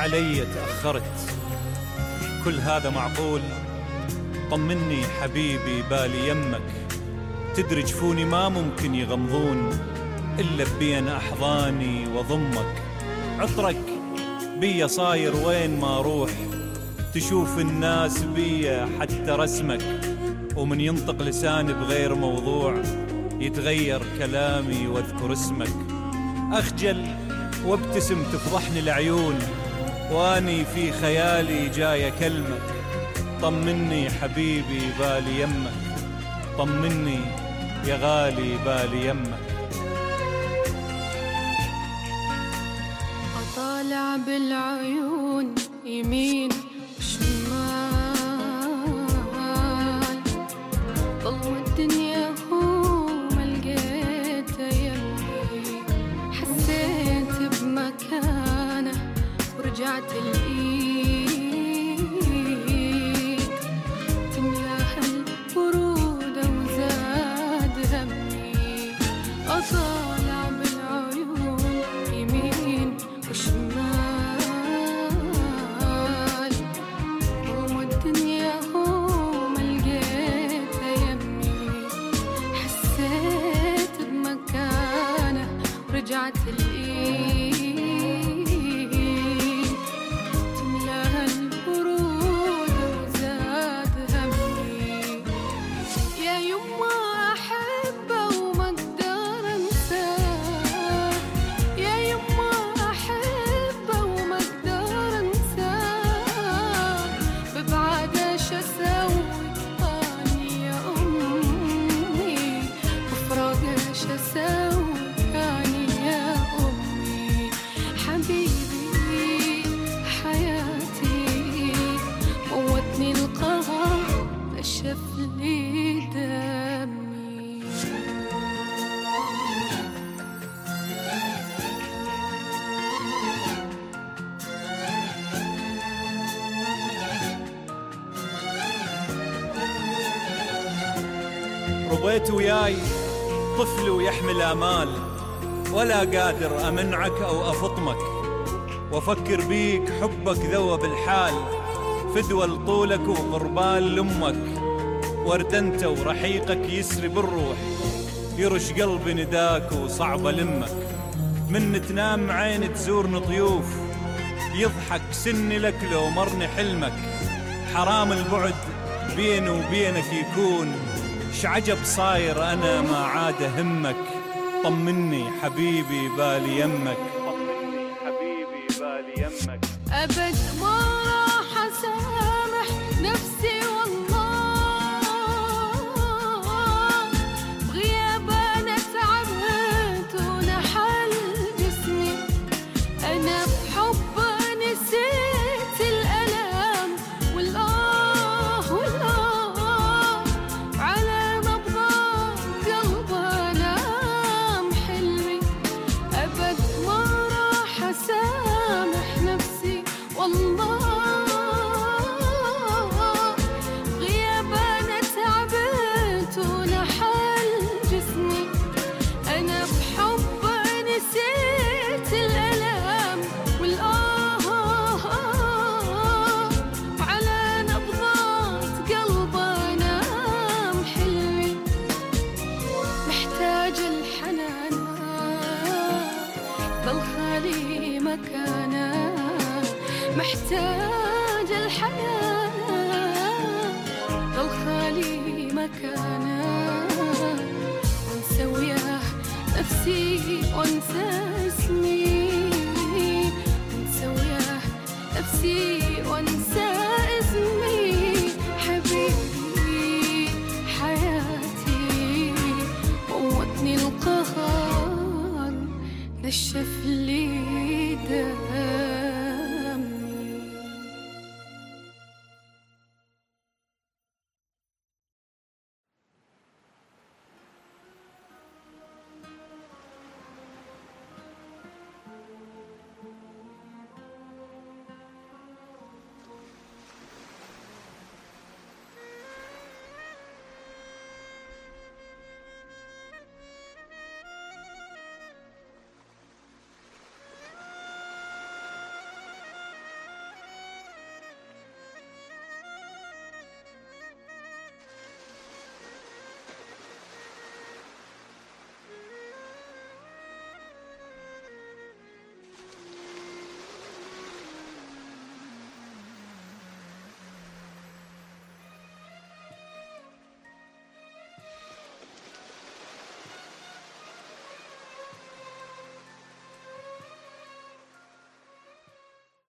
علي تأخرت، كل هذا معقول؟ طمني حبيبي بالي يمك، تدري جفوني ما ممكن يغمضون إلا بين أحضاني وضمك. عطرك بيا صاير وين ما أروح، تشوف الناس بيا حتى رسمك، ومن ينطق لساني بغير موضوع يتغير كلامي واذكر اسمك. أخجل وابتسم تفضحني العيون، واني في خيالي جاي أكلمك. طمني حبيبي بالي يمك، طمني يا غالي بالي يمك. أطالع بالعيون يمين وشمال، ضل الدنيا ما لقيته يمي، حسيت بمكانه ورجعت الإيد تملاها البرودة وزاد همي. أطالع بالعيون يمين وشمال، والدنيا ما لقيته يمي، حسيت بمكانه ورجعت الإيد تملاها البرودة وزاد همي. يا يما أحبه وما أقدر أنساه، يا يما أحبه وما أقدر أنساه، ببعده شو أسوي أني يا أمي، بفراقه شو أسوي أني يا أمي. حبيبي حياتي موتني القهر نشف لي دمي. ربيت وياي طفل ويحمل آمال، ولا قادر أمنعك أو أفطمك، وأفكر بيك حبك ذوب الحال، فدوى لطولك وقربان لأمك. ورد أنت ورحيقك يسري بالروح، يرش قلبي نداك وصعب لمك. من تنام عيني تزورني ضيوف، يضحك سني لك لو مرني حلمك. حرام البعد بيني وبينك يكون، شعجب صاير أنا ما عاد همك. طمني حبيبي بالي يمك، طمني حبيبي بالي يمك. أبد ما راح أسامح نفسي والله، بغياب أنا تعبت ونحل جسمي، أنا بحب نسيت الألم والآه والآه، على نبضات قلب أنام حلمي. أبد ما راح أسامح نفسي والله، غياب أنا تعبت ونحل جسمي، أنا بحب نسيت الألم والآه، وعلى نبضات قلب أنام حلمي. محتاج الحنان ضل خالي مكانه، محتاج الحنان ضل خالي مكانه، وانسى وياه نفسي وانسى اسمي، وانسى وياه نفسي وانسى اسمي. حبيبي حياتي موتني القهر نشف لي دمي.